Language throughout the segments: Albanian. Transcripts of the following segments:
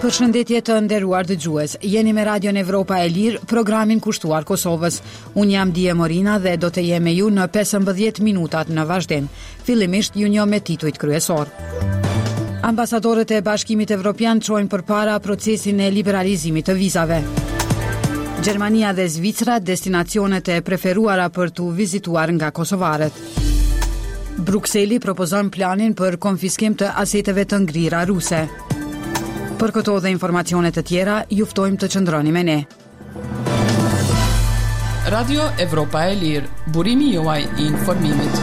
Përshëndetje të nderuar dëgjues. Jeni me Radion Evropa e Lirë, programin kushtuar Kosovës. Unë jam Dije Morina dhe do të jem me ju në 15 minutat në vazhdim. Fillimisht ju njoh me titujt kryesor. Ambasadorët e Bashkimit Evropian çojnë përpara procesin e liberalizimit të vizave. Gjermania dhe Zvicra destinacionet e preferuara për t'u vizituar nga kosovarët. Brukseli propozon planin për konfiskim të aseteve të ngrira ruse. Për këto dhe informacione të tjera, ju ftojmë të qëndroni me ne. Radio Evropa e Lirë, burimi juaj I informimit.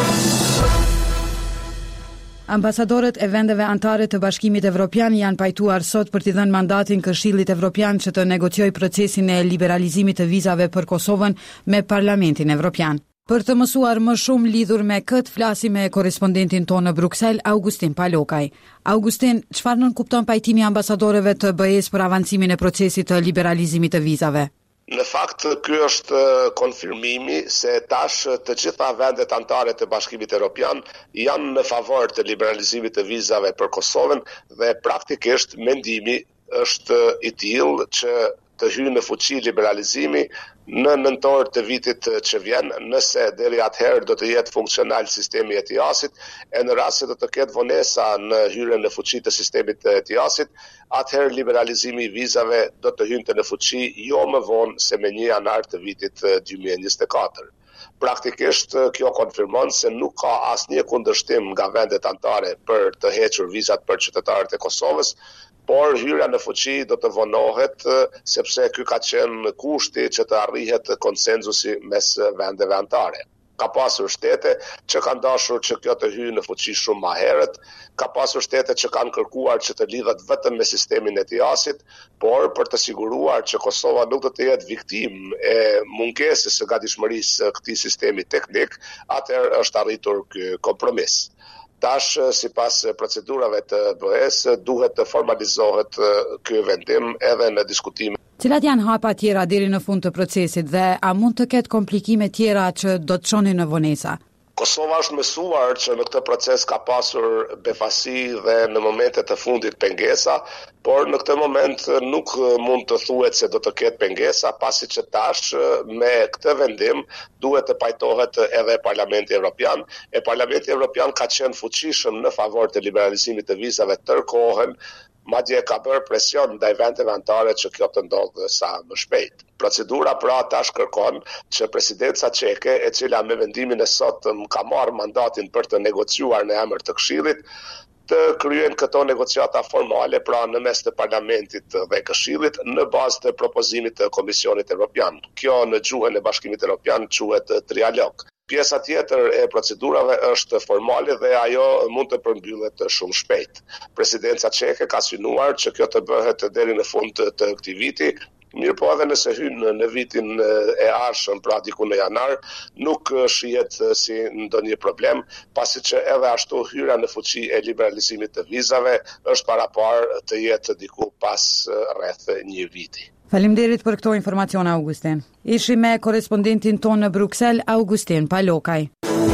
Ambasadorët e vendeve anëtare të Bashkimit Evropian janë pajtuar sot për t'i dhënë mandatin Këshillit Evropian që të negociojë procesin e liberalizimit të vizave për Kosovën me Parlamentin Evropian. Për të mësuar më shumë lidhur me këtë, flasim me korrespondentin tonë në Bruksel, Augustin Palokaj. Augustin, çfarë nënkupton pajtimi ambasadorëve të BE-s për avancimin e procesit të liberalizimit të vizave? Në fakt, ky është konfirmimi se tash të gjitha vendet anëtare të Bashkimit Evropian janë në favor të liberalizimit të vizave për Kosovën dhe praktikisht mendimi është I tillë që të hyjë në fuqi liberalizimi në nëntor të vitit që vjen, nëse deri atëherë do të jetë funksional sistemi ETIAS-it, e në rast se do të ketë vonesa në hyrjen në fuqi të sistemit të ETIAS-it, atëherë liberalizimi I vizave do të hynte në fuqi jo më vonë se me 1 janar të vitit 2024. Praktikisht kjo konfirmon se nuk ka asnjë kundërshtim nga vendet anëtare për të hequr vizat për qytetarët e Kosovës, por hyrja në fuqi do të vonohet sepse ky ka qenë kushti që të arrihet konsenzusi mes vendeve anëtare. Ka pasur shtete që kanë dashur që kjo të hyjë në fuqi shumë më herët, ka pasur shtete që kanë kërkuar që të lidhet vetëm me sistemin ETIAS-it, por për të siguruar që Kosova nuk do të jetë viktim e mungesës së gatishmërisë së këtij sistemi teknik, atëherë është arritur ky kompromis. Tash, sipas procedurave të BE-s, duhet të formalizohet ky vendim edhe në diskutime. Cilat janë hapa tjera deri në fund të procesit dhe a mund të ketë komplikime tjera që do të çonin në vonesa? Kosova është mësuar që në këtë proces ka pasur befasi dhe në momente të fundit pengesa, por në këtë moment nuk mund të thuhet se do të ketë pengesa, pasi që tash me këtë vendim duhet të pajtohet edhe Parlamenti Evropian. E Parlamenti Evropian ka qenë fuqishëm në favor të liberalizimit të vizave tërkohën, madje ka bërë presion ndaj vendeve anëtare që kjo të ndodhë sa më shpejt. Procedura pra tash kërkon që presidenca çeke, e cila me vendimin e sotëm ka marrë mandatin për të negociuar në emër të Këshillit, të kryen këto negociata formale, pra në mes të Parlamentit dhe Këshillit, në bazë të propozimit të Komisionit Evropian. Kjo në gjuhën e Bashkimit Evropian quhet trialog. Pjesa tjetër e procedurave është formale dhe ajo mund të përmbyllet shumë shpejt. Presidenca çeke ka synuar që kjo të bëhet deri në fund të këtij viti, mirë po edhe nëse hyn në vitin e ardhshëm, pra diku në janar, nuk shihet si ndonjë problem, pasi që edhe ashtu hyrja në fuqi e liberalizimit të vizave është paraparë të jetë diku pas rreth 1 viti. Faleminderit për këto informacione, Augustin. Ishim me korrespondentin tonë në Bruksel, Augustin Palokaj.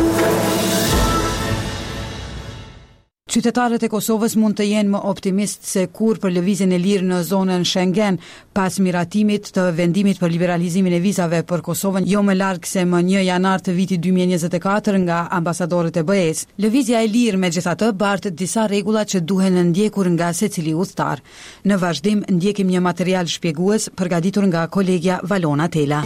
Qytetarët e Kosovës mund të jenë më optimist se kur për lëvizjen e lirë në zonën Schengen pas miratimit të vendimit për liberalizimin e vizave për Kosovën jo më larg se më 1 janar të vitit 2024 nga ambasadorët e BE-s. Lëvizja e lirë megjithatë bart disa rregulla që duhen ndjekur nga secili udhëtar. Në vazhdim ndjekim një material shpjegues përgatitur nga kolegja Valona Tela.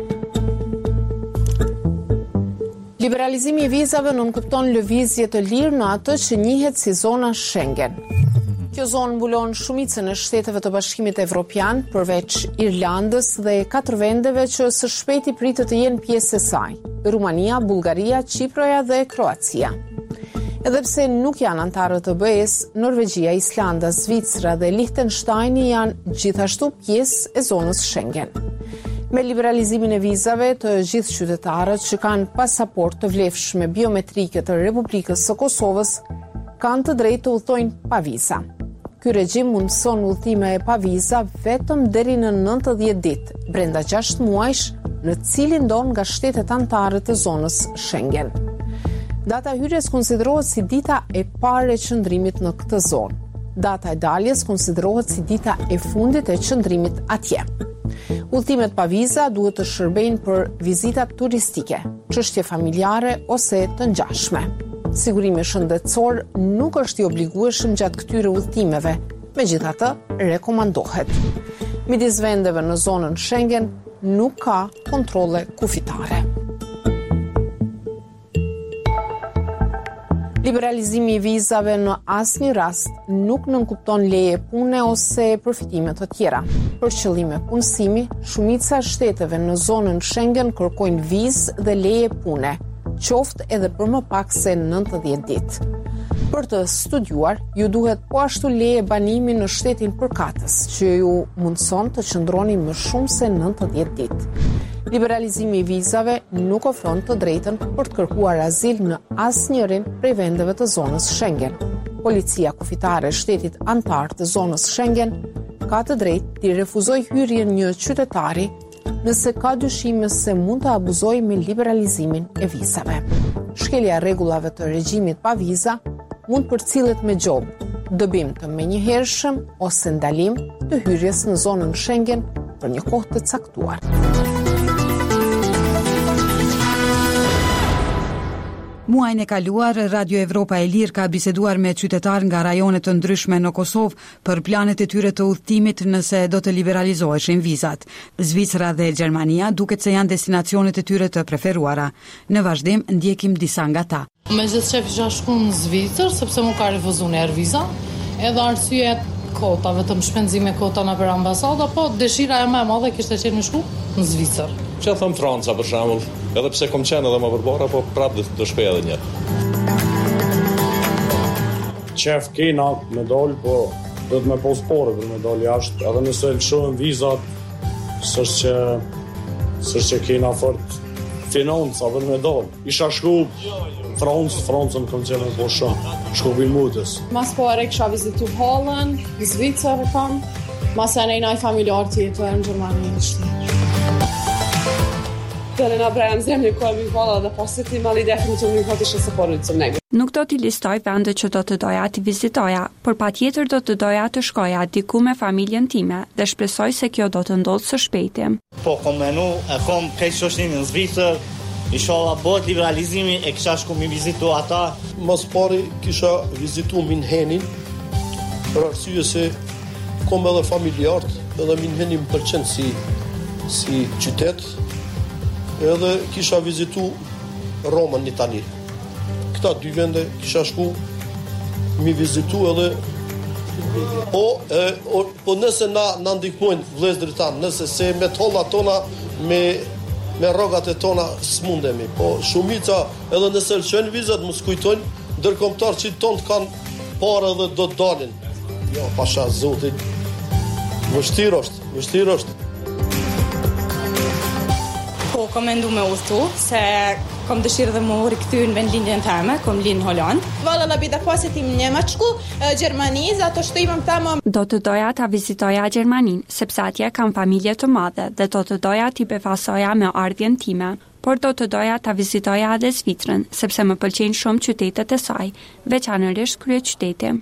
Liberalizimi I vizave nënkupton lëvizje të lirë në atë që njihet si zona Schengen. Kjo zonë mbulon shumicën e shteteve të Bashkimit Evropian, përveç Irlandës dhe 4 vendeve që së shpejti pritet të jenë pjesë e saj: Rumania, Bullgaria, Çiproja dhe Kroacia. Edhe pse nuk janë anëtarë të BE-s, Norvegjia, Islanda, Zvicra dhe Liechtensteini janë gjithashtu pjesë e zonës Schengen. Me liberalizimin e vizave, të gjithë qytetarët që kanë pasaport të vlefshme biometrike të Republikës së Kosovës kanë të drejtë të udhtojnë pa viza. Ky regjim mundson udhëtime pa viza vetëm deri në 90 ditë, brenda 6 muajsh, në cilin don nga shtetet anëtare të zonës Schengen. Data hyrjes konsiderohet si dita e parë e qëndrimit në këtë zonë. Data e daljes konsiderohet si dita e fundit e qëndrimit atje. Udhëtimet pa viza duhet të shërbejnë për vizita turistike, çështje familjare ose të ngjashme. Sigurimi shëndetësor nuk është i obligueshëm gjatë këtyre udhëtimeve, megjithatë rekomandohet. Midis vendeve në zonën Schengen nuk ka kontrolle kufitare. Liberalizimi i vizave në asnjë rast nuk nënkupton leje pune ose përfitime të tjera. Për qëllime punësimi, shumica e shteteve në zonën Schengen kërkojnë vizë dhe leje pune, qoftë edhe për më pak se 90 ditë. Për të studiuar, ju duhet po ashtu leje banimi në shtetin përkatës, që ju mundson të qëndroni më shumë se 90 ditë. Liberalizimi i vizave nuk ofron të drejtën për të kërkuar azil në asnjërin prej vendeve të zonës Schengen. Policia kufitare e shtetit antar të zonës Schengen ka të drejtë t'i refuzojë hyrjen një qytetari nëse ka dyshime se mund të abuzojë me liberalizimin e vizave. Shkelja e rregullave të regjimit pa viza mund përcillet me gjobë, dëbim të menjëhershëm ose ndalim të hyrjes në zonën Schengen për një kohë të caktuar. Muajin e kaluar, Radio Evropa e Lirë ka biseduar me qytetarë nga rajone të ndryshme në Kosovë për planet e tyre të udhëtimit nëse do të liberalizoheshin vizat. Zvicra dhe Gjermania duket se janë destinacionet e tyre të preferuara. Në vazhdim ndjekim disa nga ta. Me gjithë qef isha shku në Zvicër, sepse mu ka refuzu në viza, edhe arsye kota, vetëm shpenzime kota në për ambasada, po dëshira e më e madhe kishte qenë me shku në Zvicër. Që thëm Franca për shembull, edhe pse kom qenë edhe më përbara, po prapë do shkoj edhe një. Qef kena me dal, po do të me pos pore për me dal jashtë, edhe nëse lëshojnë vizat, s'është që kena fort financa për me dal. Isha shku Francën kom qenë po shumë, shku Bilmutës. Mas pare kisha vizitu Holland, Zvicër e kam, mas e nejnaj familjar tjetër në Gjermani. Dhe na brajam zemlje koja mi vala da posjetim, ali definitivno mi hotiše sa porodicom negdje. Nuk do t'i listoj vendet që do të doja t'i vizitoja, por patjetër do të doja të shkoja diku me familjen time dhe shpresoj se kjo do të ndodhë së shpejti. Po, kom menu, kom krejt shoshnin në Zvicër, inshallah bëhet liberalizimi e kisha shku mi vizitu ata. Mas pari kisha vizitu Minhenin, për arsye se kom edhe familjart, edhe Minhenin më pëlqen si qytet, edhe kisha vizitu Romën në Itali. Këta dy vende kisha shku mi vizitu edhe po nëse na ndihmojnë vëllezërit tanë, nëse se me tollat tona me rrogat e tona s'mundemi, po shumica edhe nëse lëshojnë vizat mos kujtojnë ndërkombëtar që tonë kanë parë edhe do të dalin. Jo, pasha zotit. Vështirë është. Po, kom mendu me udhëtu, se kom dëshirë dhe më rikëty në vendlindjen teme, kom linë në Holland. Vala da bi da posjetim Njemačku, Gjermani, zato što imam tamo... Do të doja ta vizitoja Gjermanin, sepse atje kam familje të madhe dhe do të doja t'i befasoja me ardhjen time, por do të doja ta vizitoja edhe Zvicrën, sepse më pëlqejnë shumë qytetet e saj, veçanërisht kryeqyteti.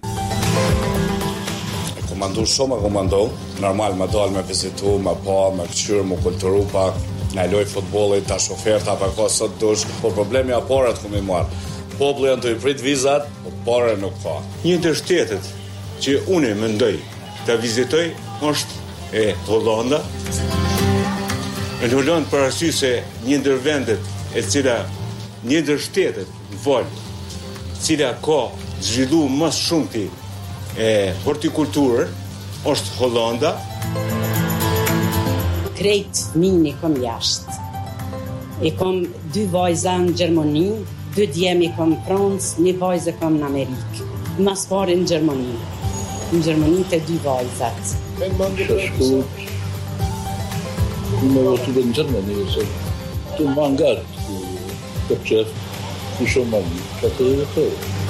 Komando, normal më dal me vizitu, më pa, më këqyr, më kulturu pak, në loj futbollit, tash oferta pa ka sot dush, po problemi aparat ku mi marr. Populli janë të i prit vizat, po pare nuk ka. Një ndër shtetet që unë mendoj të vizitoj është e Hollanda. Në Holland për arsye se një ndër vendet e cila një ndër shtetet cila ka zhvillu më shumti e hortikulturë është Hollanda. Krejt fëmijën e kom jashtë. E kom 2 vajza në Gjermani, 2 djem e kom në Francë, 1 vajzë kom në Amerikë. Mas pare në Gjermani. Në Gjermani të 2 vajzat. Shku me votu në Gjermani, se të më angartë, të qef, në shumë mani, që të dhe të.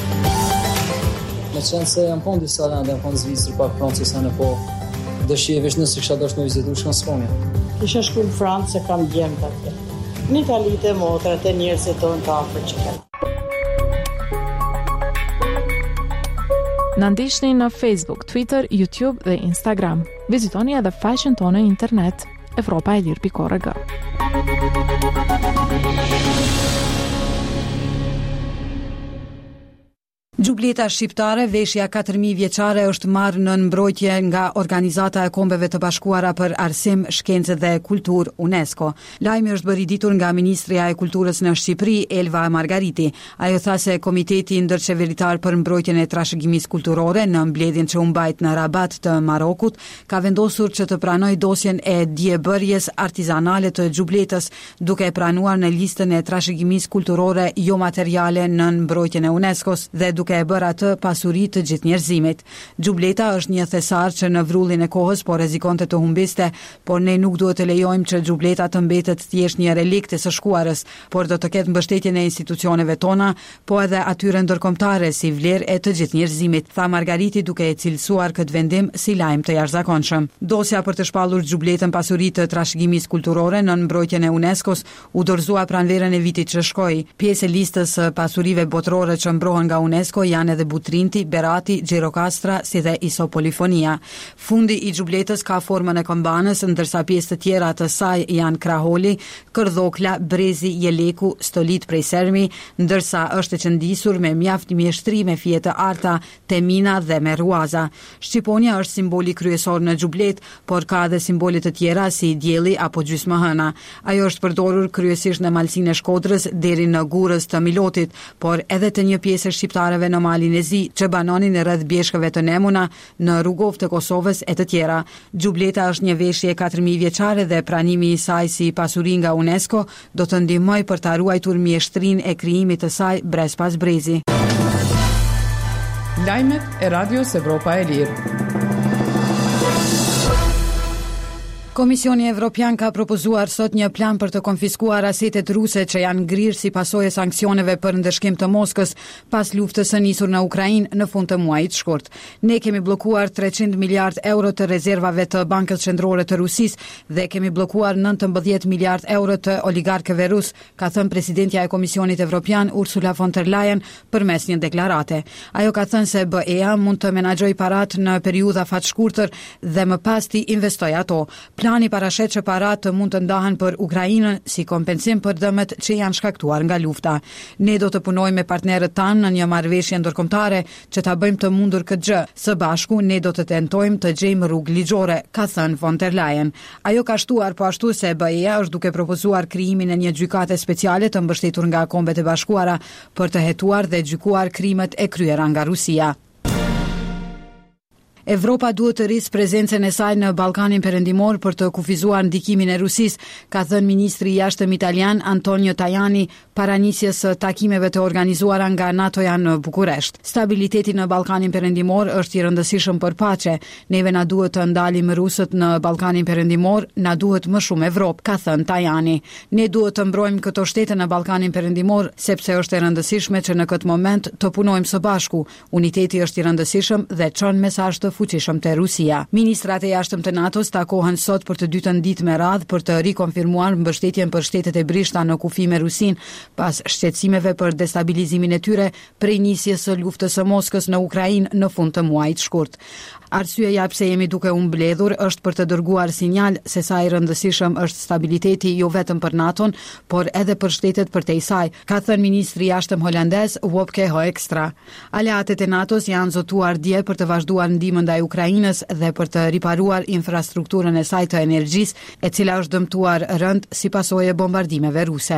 Me qenë se janë pon disa lande, janë pon Zvicrë, pak Francës janë po dëshjevesh nëse kisha dashur me vizitu shkon Sponja. Kisha shku në Francë se kam djemt atje. Në Itali të motrat e njerëzit tonë të afër që kanë. Na ndiqni në Facebook, Twitter, YouTube dhe Instagram. Vizitoni edhe faqen tonë në internet evropaelir.org. Gjubleta shqiptare, veshja 4000 vjeçare, është marrë në mbrojtje nga Organizata e Kombeve të Bashkuara për Arsim, Shkencë dhe Kulturë UNESCO. Lajmi është bërë i ditur nga Ministrja e Kulturës në Shqipëri, Elva Margariti. Ajo tha se Komiteti Ndërqeveritar për Mbrojtjen e Trashëgimisë Kulturore në mbledhjen që u mbajt në Rabat të Marokut ka vendosur që të pranojë dosjen e diebërjes artizanale të gjubletës, duke e pranuar në listën e trashëgimisë kulturore jo materiale në mbrojtjen e UNESCO-s dhe duke e bërë atë pasuri të gjithë njerëzimit. Gjubleta është një thesar që në vrullin e kohës po rrezikonte të humbiste, por ne nuk duhet të lejojmë që gjubleta të mbetet thjesht një relikt e së shkuarës, por do të ketë mbështetjen e institucioneve tona, po edhe atyre ndërkombëtare si vlerë e të gjithë njerëzimit, tha Margariti duke e cilësuar këtë vendim si lajm të jashtëzakonshëm. Dosja për të shpallur gjubletën pasuri të trashëgimisë kulturore në mbrojtjen e UNESCO-s u dorëzua pranverën e vitit që shkoi. Pjesë e listës së pasurive botërore që mbrohen nga UNESCO janë edhe Butrinti, Berati, Gjirokastra, si dhe Isopolifonia. Fundi i gjubletës ka formën e këmbanës, ndërsa pjesë të tjera të saj janë Kraholi, Kërdhokla, Brezi, Jeleku, Stolit prej Sermi, ndërsa është e qëndisur me mjaft mjeshtri me fije të arta, temina dhe me ruaza. Shqiponia është simboli kryesor në gjublet, por ka edhe simbole të tjera si dielli apo gjysmëhëna. Ajo është përdorur kryesisht në malsinë e Shkodrës deri në Gurës të Milotit, por edhe të një pjesë shqiptarëve në malin e Zi, që banonin rreth bjeshkëve të Nemuna, në rrugov të Kosovës e të tjera. Gjubleta është një veshje 4000 vjeçare dhe pranimi i saj si pasuri nga UNESCO do të ndihmojë për ta ruajtur mjeshtrinë e krijimit të saj brez pas brezi. Lajmet e Radios Evropa e Lirë. Komisioni Evropian ka propozuar sot një plan për të konfiskuar asetet ruse që janë ngrirë si pasojë e sanksioneve për ndëshkim të Moskës pas luftës së nisur në Ukrainë në fund të muajit shkurt. Ne kemi bllokuar 300 miliard euro të rezervave të Bankës Qendrore të Rusisë dhe kemi bllokuar 19 miliard euro të oligarkëve rus, ka thënë presidentja e Komisionit Evropian Ursula von der Leyen përmes një deklarate. Ajo ka thënë se BE-a mund të menaxhojë parat në periudha fatshkurtër dhe më pas t'i investojë ato. Plani parashet që parat të mund të ndahen për Ukrainën si kompensim për dëmet që janë shkaktuar nga lufta. Ne do të punojmë me partnerët tanë në një marrëveshje ndërkombëtare që ta bëjmë të mundur këtë gjë. Së bashku ne do të tentojmë të gjejmë rrugë ligjore, ka thënë von der Leyen. Ajo ka shtuar po ashtu se BE-a është duke propozuar krijimin e një gjykate speciale të mbështetur nga Kombet e Bashkuara për të hetuar dhe gjykuar krimet e kryera nga Rusia. Evropa duhet të rrisë prezencën e saj në Ballkanin Perëndimor për të kufizuar ndikimin e Rusisë, ka thënë ministri i jashtëm italian Antonio Tajani para nisjes së takimeve të organizuara nga NATO-ja në Bukuresht. Stabiliteti në Ballkanin Perëndimor është i rëndësishëm për paqe. Neve na duhet të ndalim rusët në Ballkanin Perëndimor, na duhet më shumë Evropë, ka thënë Tajani. Ne duhet të mbrojmë këto shtete në Ballkanin Perëndimor sepse është e rëndësishme që në këtë moment të punojmë së bashku. Uniteti është i rëndësishëm dhe çon mesazh të fuqishëm te Rusia. Ministrat e jashtëm të NATO-s takohen sot për të dytën ditë me radhë për të rikonfirmuar mbështetjen për shtetet e brishta në kufi me Rusin pas shqetësimeve për destabilizimin e tyre prej nisjes së luftës së Moskës në Ukrainë në fund të muajit shkurt. Arsyeja pse jemi duke u mbledhur është për të dërguar sinjal se sa i rëndësishëm është stabiliteti jo vetëm për NATO-n, por edhe për shtetet përtej saj, ka thënë ministri i jashtëm holandez Wopke Hoekstra. Aleatet e NATO-s janë zotuar dje për të vazhduar ndihmën ndaj Ukrainës dhe për të riparuar infrastrukturën e saj të energjisë, e cila është dëmtuar rënd si pasojë e bombardimeve ruse.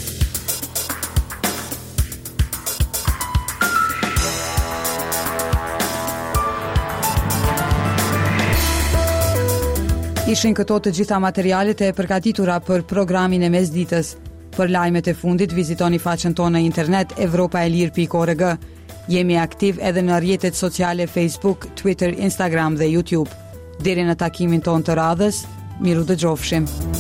Ishin këto të gjitha materialet e përgatitura për programin e mesditës. Për lajmet e fundit vizitoni faqen tonë në internet evropaelir.org. Jemi aktiv edhe në rrjetet sociale Facebook, Twitter, Instagram dhe YouTube. Deri në takimin tonë të radhës, miru dëgjofshim.